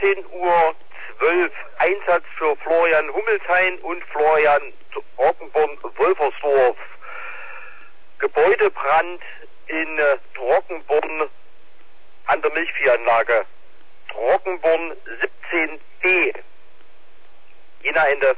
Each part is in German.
17:12 Uhr Einsatz für Florian Hummelshain und Florian Trockenborn-Wolfersdorf. Gebäudebrand in Trockenborn an der Milchviehanlage. Trockenborn 17b. Jena Ende.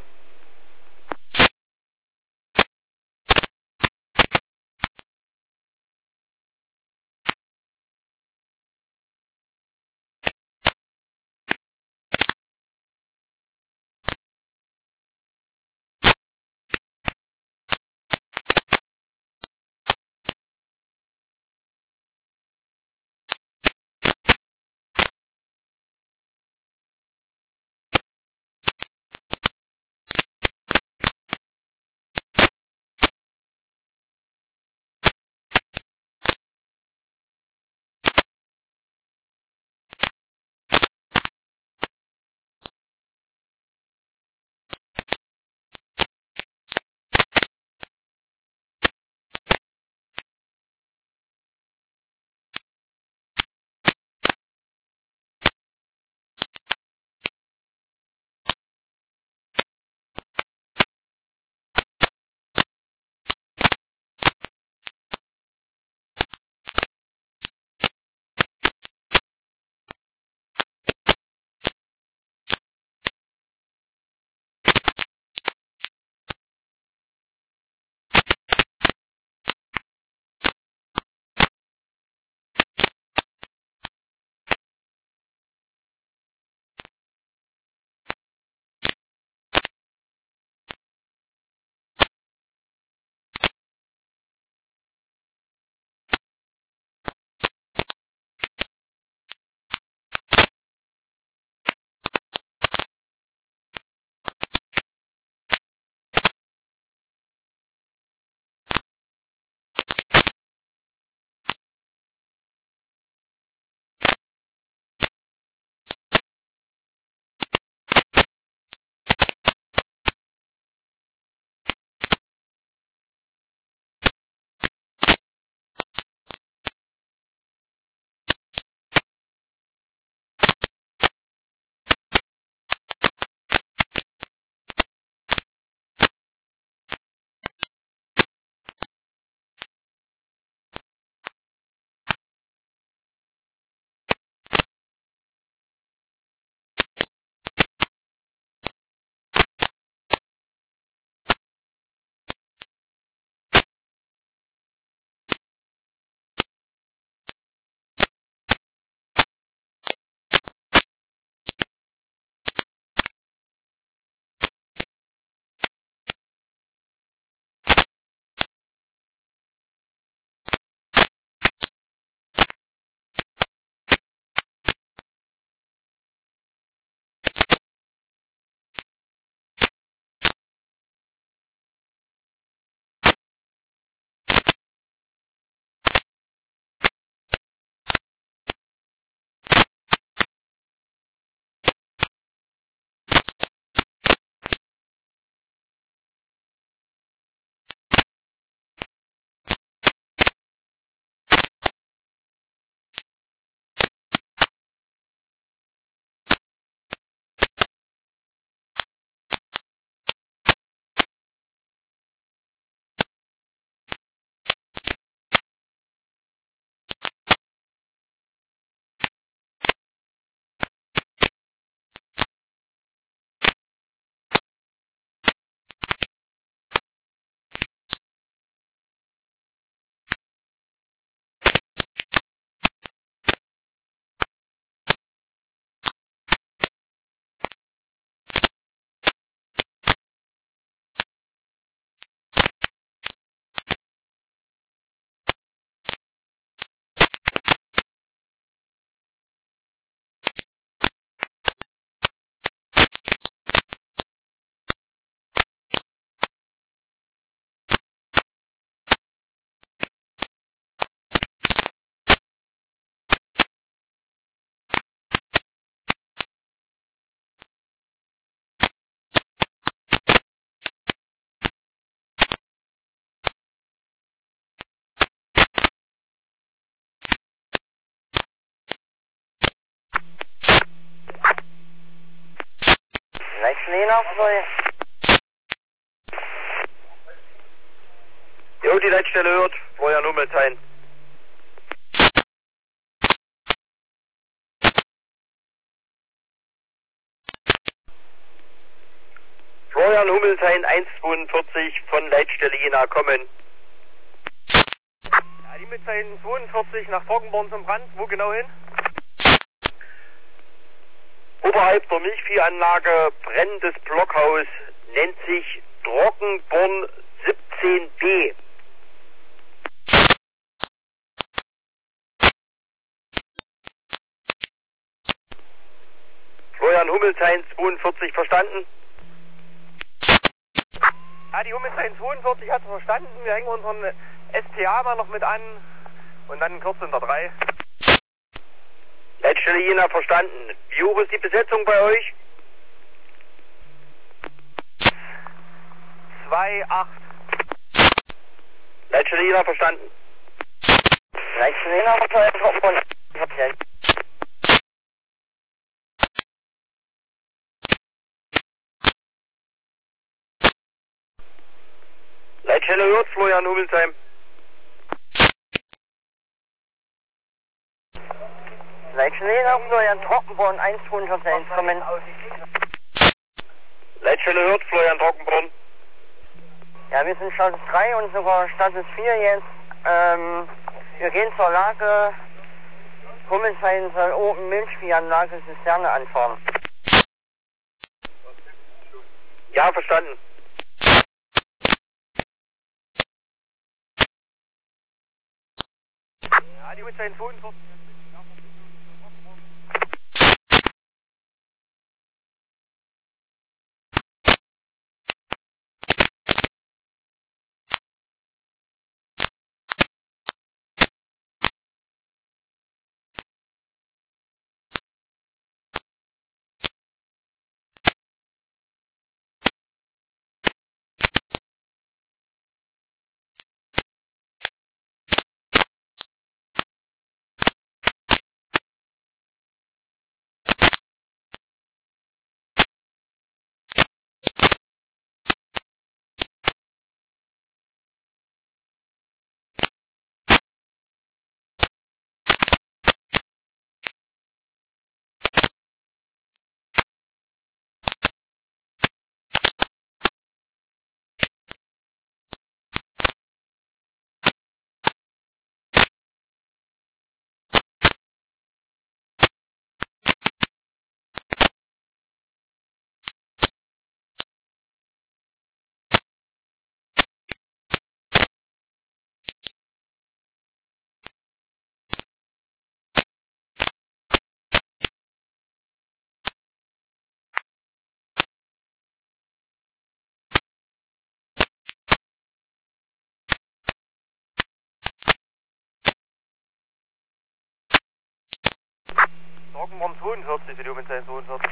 Lena, soll. Jo, die Leitstelle hört, Florian Hummelsheim. Florian Hummelsheim 142 von Leitstelle Jena kommen. Ja, die Mitzeichen 42 nach Trockenborn zum Brand. Wo genau hin? Oberhalb der Milchviehanlage brennendes Blockhaus, nennt sich Trockenborn 17b. Florian Hummelsheim 42 verstanden? Ja, die Hummelsheim 42 hat verstanden. Wir hängen unseren SPA mal noch mit an. Und dann kurz unter 3. Leitstelle Jena verstanden. Wie hoch ist die Besetzung bei euch? 2,8. Leitstelle Jena verstanden. Leitstelle Lena, soll Trockenborn. Leitstelle hört, Florian Hummelsheim. Leitstelle Lena, soll Trockenborn 121 kommen. Leitstelle hört, Florian Trockenborn. Ja, wir sind Status 3 und sogar Status 4 jetzt. Wir gehen zur Lage. Hummelsheim soll oben Milchviehanlage Zisterne anfahren. Ja, verstanden. Ja, die Hummelsheim 42. Trockenborn 42 für die Hummelsheim 42.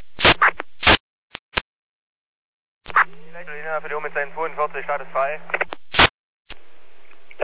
Für die Hummelsheim 42, Status 3.